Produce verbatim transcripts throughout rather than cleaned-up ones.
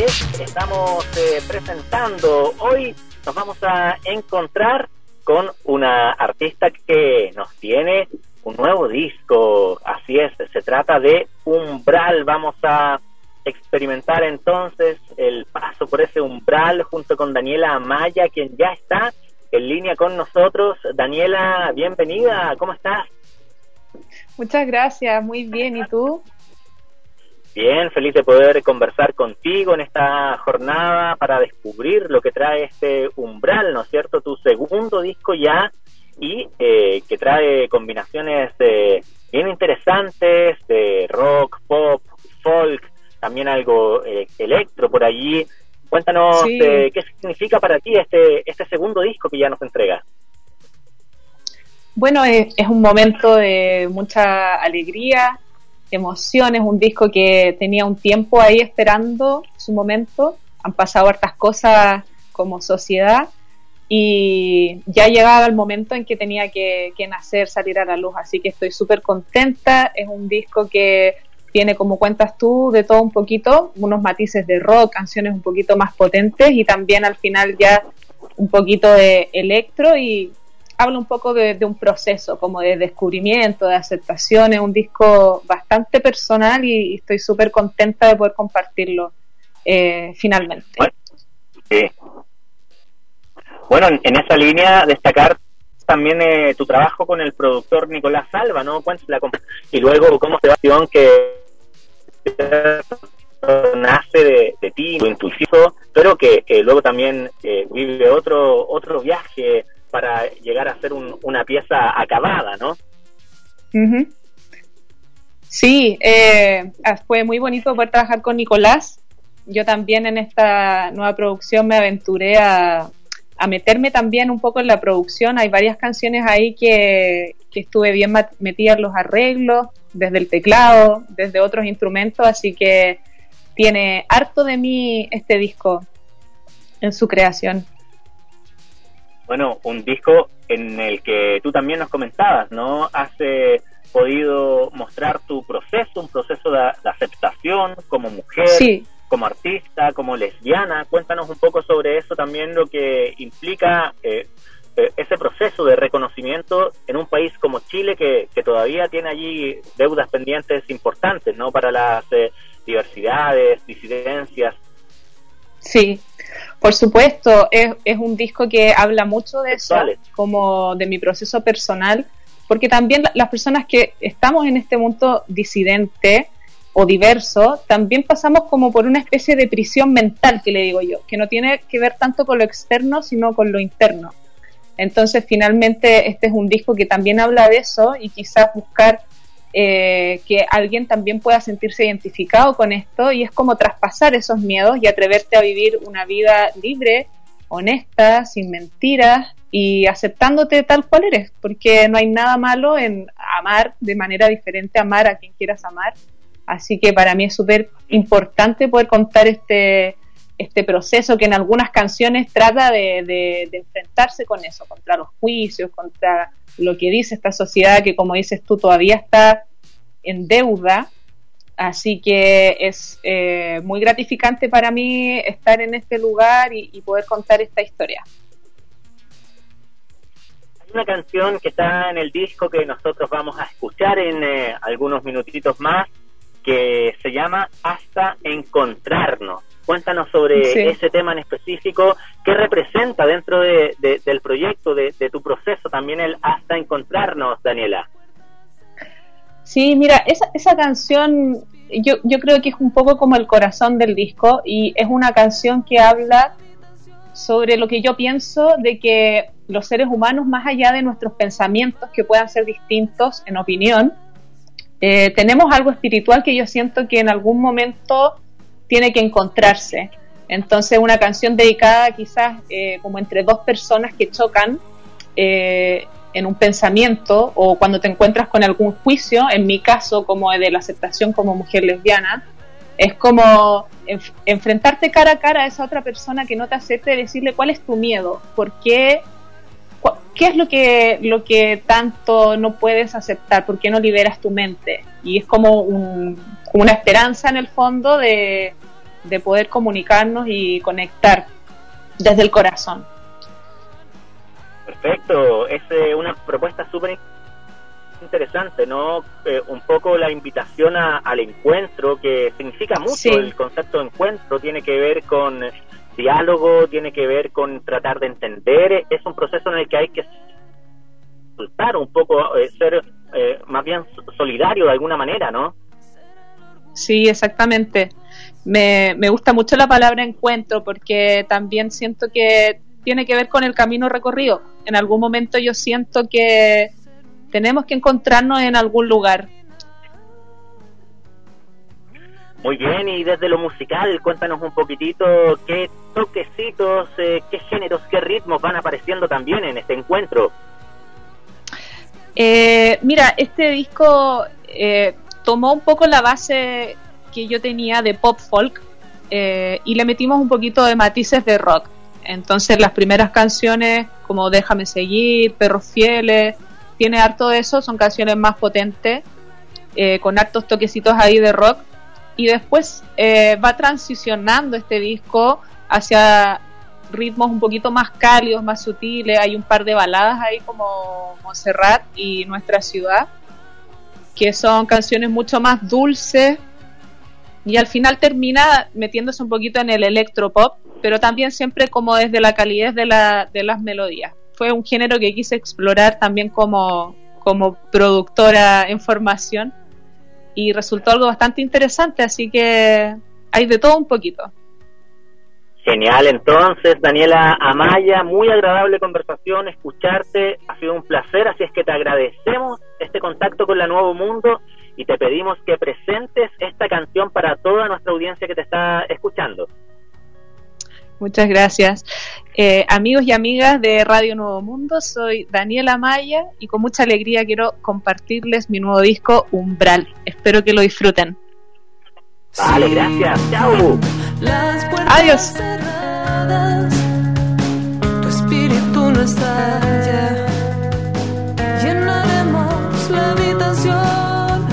es, estamos eh, presentando. Hoy nos vamos a encontrar con una artista que nos tiene un nuevo disco. Así es, se trata de Umbral. Vamos a experimentar entonces el paso por ese umbral junto con Daniela Amaya, quien ya está en línea con nosotros. Daniela, bienvenida, ¿cómo estás? Muchas gracias, muy bien, ¿y tú? Bien, feliz de poder conversar contigo en esta jornada para descubrir lo que trae este Umbral, ¿no es cierto? Tu segundo disco ya, y eh, que trae combinaciones eh, bien interesantes de rock, pop, folk, también algo eh, electro por allí. Cuéntanos sí. eh, qué significa para ti este, este segundo disco que ya nos entrega. Bueno, es, es un momento de mucha alegría, emoción. Es un disco que tenía un tiempo ahí esperando su momento. Han pasado hartas cosas como sociedad y ya llegaba el momento en que tenía que, que nacer, salir a la luz. Así que estoy súper contenta. Es un disco que tiene, como cuentas tú, de todo un poquito, unos matices de rock, canciones un poquito más potentes y también al final ya un poquito de electro, y habla un poco de, de un proceso como de descubrimiento, de aceptación. Es un disco bastante personal y, y estoy súper contenta de poder compartirlo eh, finalmente. Bueno, sí. Bueno, en, en esa línea destacar también eh, tu trabajo con el productor Nicolás Alba, ¿no? Cuéntala, y luego cómo se va la acción que nace de, de ti, lo intuitivo, pero que, que luego también eh, vive otro otro viaje para llegar a ser un, una pieza acabada, ¿no? Uh-huh. Sí, eh, fue muy bonito poder trabajar con Nicolás. Yo también en esta nueva producción me aventuré a, a meterme también un poco en la producción. Hay varias canciones ahí que, que estuve bien metida en los arreglos, desde el teclado, desde otros instrumentos, así que tiene harto de mí este disco en su creación. Bueno, un disco en el que tú también nos comentabas, ¿no? Has eh, podido mostrar tu proceso, un proceso de, de aceptación como mujer, sí, como artista, como lesbiana. Cuéntanos un poco sobre eso también, lo que implica eh, eh, ese proceso de reconocimiento en un país como Chile, que, que todavía tiene allí deudas pendientes importantes, ¿no? Para las eh, diversidades, disidencias. Sí, por supuesto, es, es un disco que habla mucho de eso, vale, como de mi proceso personal, porque también las personas que estamos en este mundo disidente o diverso, también pasamos como por una especie de prisión mental, que le digo yo, que no tiene que ver tanto con lo externo, sino con lo interno. Entonces, finalmente, este es un disco que también habla de eso, y quizás buscar Eh, que alguien también pueda sentirse identificado con esto, y es como traspasar esos miedos y atreverte a vivir una vida libre, honesta, sin mentiras y aceptándote tal cual eres, porque no hay nada malo en amar de manera diferente, amar a quien quieras amar. Así que para mí es súper importante poder contar este, este proceso que en algunas canciones trata de, de, de enfrentarse con eso, contra los juicios, contra lo que dice esta sociedad que, como dices tú, todavía está en deuda. Así que es eh, muy gratificante para mí estar en este lugar y, y poder contar esta historia. Hay una canción que está en el disco que nosotros vamos a escuchar en eh, algunos minutitos más, que se llama Hasta Encontrarnos. Cuéntanos sobre sí. ese tema en específico, qué representa dentro de, de, del proyecto, de, de tu proceso, también el Hasta Encontrarnos, Daniela. Sí, mira, esa, esa canción yo, yo creo que es un poco como el corazón del disco, y es una canción que habla sobre lo que yo pienso de que los seres humanos, más allá de nuestros pensamientos que puedan ser distintos en opinión, eh, tenemos algo espiritual que yo siento que en algún momento tiene que encontrarse. Entonces, una canción dedicada quizás eh, como entre dos personas que chocan eh, en un pensamiento, o cuando te encuentras con algún juicio, en mi caso como de la aceptación como mujer lesbiana, es como enf- enfrentarte cara a cara a esa otra persona que no te acepte y decirle cuál es tu miedo, por qué, cu- qué es lo que, lo que tanto no puedes aceptar, por qué no liberas tu mente. Y es como un, una esperanza en el fondo de, de poder comunicarnos y conectar desde el corazón. Perfecto, es eh, una propuesta súper interesante, ¿no? Eh, un poco la invitación a, al encuentro, que significa mucho. Sí. El concepto de encuentro tiene que ver con diálogo, tiene que ver con tratar de entender, es un proceso en el que hay que soltar un poco, eh, ser eh, más bien solidario de alguna manera, ¿no? Sí, exactamente. Me, me gusta mucho la palabra encuentro, porque también siento que tiene que ver con el camino recorrido. En algún momento yo siento que tenemos que encontrarnos en algún lugar. Muy bien, y desde lo musical, cuéntanos un poquitito qué toquecitos, eh, qué géneros, qué ritmos van apareciendo también en este encuentro. Eh, mira, este disco eh, tomó un poco la base que yo tenía de pop folk eh, y le metimos un poquito de matices de rock. Entonces las primeras canciones como Déjame Seguir, Perros Fieles, tiene harto de eso, son canciones más potentes, eh, con hartos toquecitos ahí de rock, y después eh, va transicionando este disco hacia ritmos un poquito más cálidos, más sutiles. Hay un par de baladas ahí como Montserrat y Nuestra Ciudad, que son canciones mucho más dulces, y al final termina metiéndose un poquito en el electropop, pero también siempre como desde la calidez de, la, de las melodías. Fue un género que quise explorar también como, como productora en formación, y resultó algo bastante interesante, así que hay de todo un poquito. Genial, entonces, Daniela Amaya, muy agradable conversación, escucharte, ha sido un placer, así es que te agradecemos este contacto con la Nuevo Mundo y te pedimos que presentes esta canción para toda nuestra audiencia que te está escuchando. Muchas gracias. Eh, amigos y amigas de Radio Nuevo Mundo, soy Daniela Amaya y con mucha alegría quiero compartirles mi nuevo disco Umbral. Espero que lo disfruten. Vale, gracias. Chao. Adiós. Tu espíritu no está ya. Llenaremos la habitación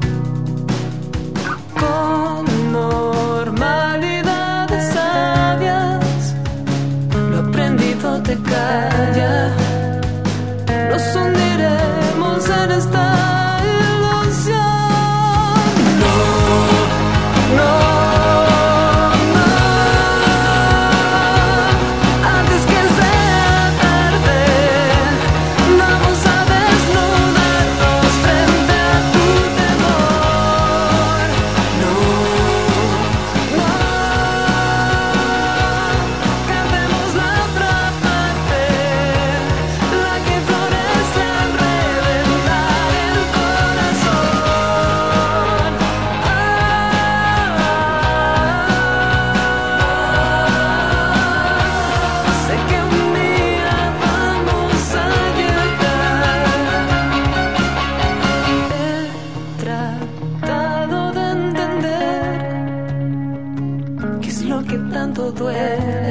con normalidades sabias. Lo aprendido te calla. Nos hundiremos en esta duele.